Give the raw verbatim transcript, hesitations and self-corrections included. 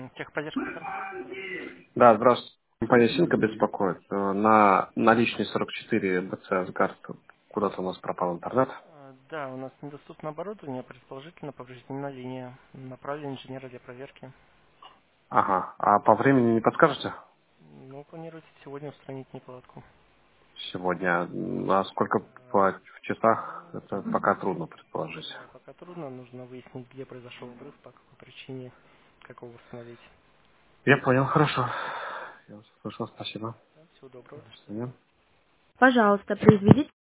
Техподдержка Петр. Да, здравствуйте. Компания Синка беспокоит. Э, На наличной сорок четыре БЦ Асгард куда-то у нас пропал интернет. Э, Да, у нас недоступно оборудование, предположительно повреждена линия. Направили инженера для проверки. Ага. А по времени не подскажете? Ну, планируете сегодня устранить неполадку. Сегодня. М, А сколько Э, по в часах? Ну, Это пока трудно предположить. да, пока трудно, нужно выяснить, где произошел обрыв, по какой причине, как его восстановить. Я понял, хорошо. Я вас услышал, спасибо. Да, всего доброго, до До свидания. свидания. Пожалуйста, произведите